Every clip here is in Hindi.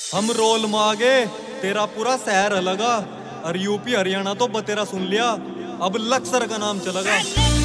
हम रोल मांगे तेरा पूरा शहर अलगा और यूपी हरियाणा तो बतेरा सुन लिया, अब लक्सर का नाम चलेगा।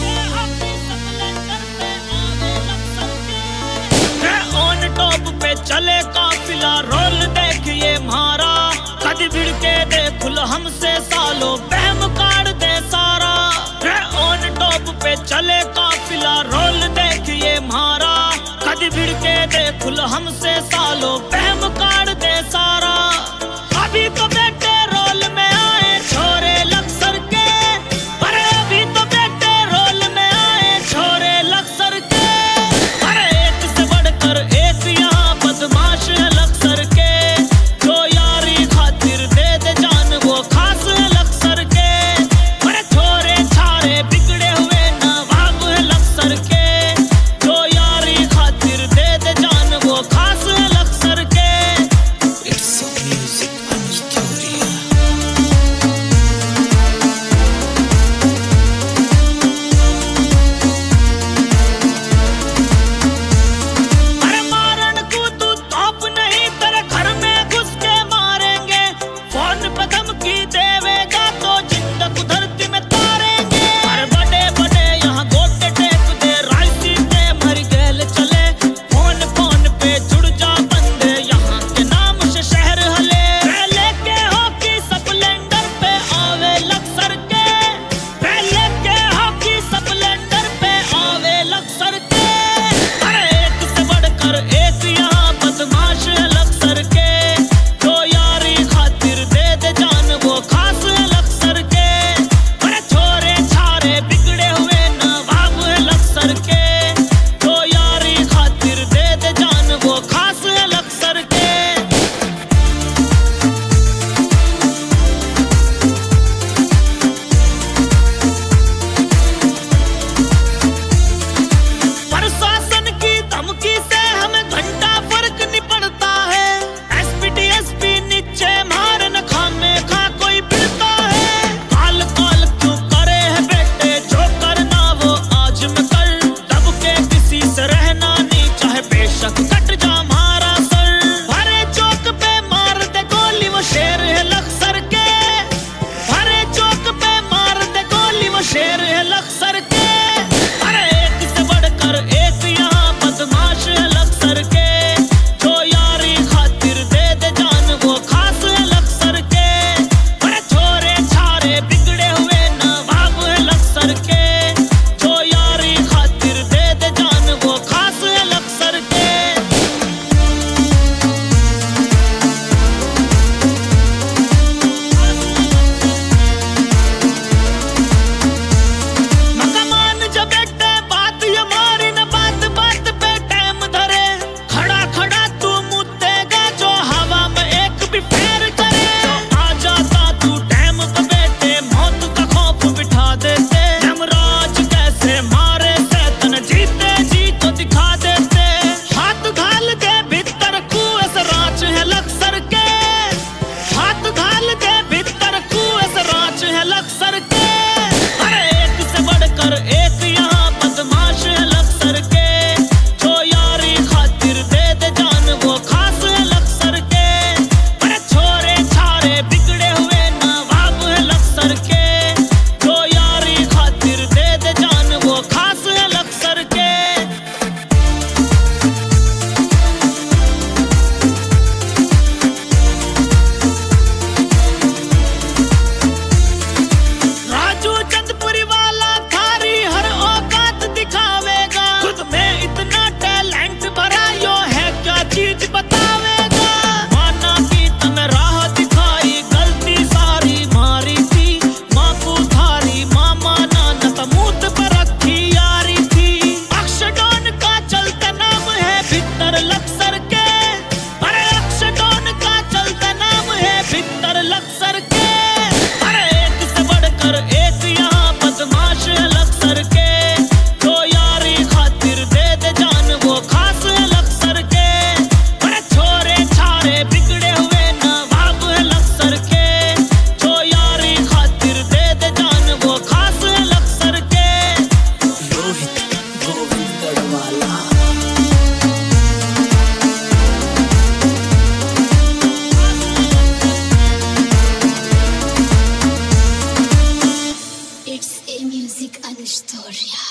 ऑन टॉप पे चले काफिला रोल देखिए मारा, कदी भिड़ के देखुल हमसे सालो बहम काट दे सारा। ऑन टॉप पे चले काफिला रोल देखिए मारा, कदी भिड़ के देखुल हमसे सालो बहम काट दे सारा। अभी तो बेटे रोल में आए छोरे लक्सर के, अरे अभी तो बेटे रोल में आए छोरे लक्सर के। अरे एक से बढ़कर एक यहाँ बदमाश है लक्सर के, जो यारी खातिर दे दे जान वो खास है लक्सर के। अरे छोरे छारे बिगड़े हुए नवाब है लक्सर के, जो यारी खातिर दे दे जान वो खास है लक्सर के। शेर है लक्सर के, अरे एक से बढ़कर एक यहाँ बदमाश है लक्सर के। Historia.